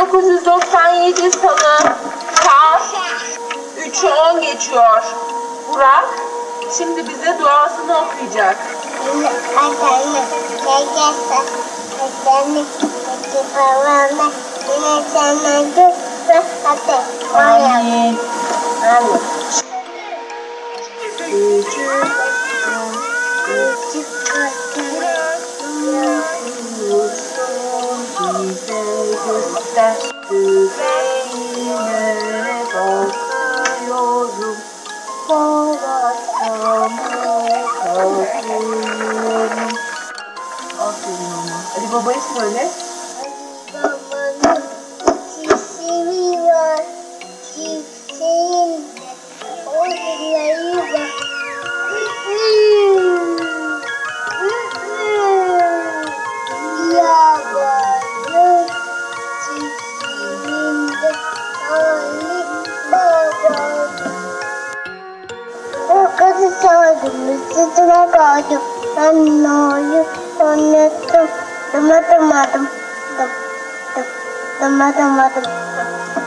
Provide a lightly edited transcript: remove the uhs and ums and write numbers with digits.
1997 salı saat 3'ü 10 geçiyor. Burak şimdi bize duasını okuyacak. Amin. Amin. Bize göster, yüreğime bakıyorum, savaşmamı kalkıyorum. Aferin ona. Ali Baba'yı söyle. Babanın çiçeği var, çiçeğin oğulları var. Yabanın çiçeğinde Ali Baba. O kızı sordum, üstüne koydum. Ben ne oldu, unuttum. Dım.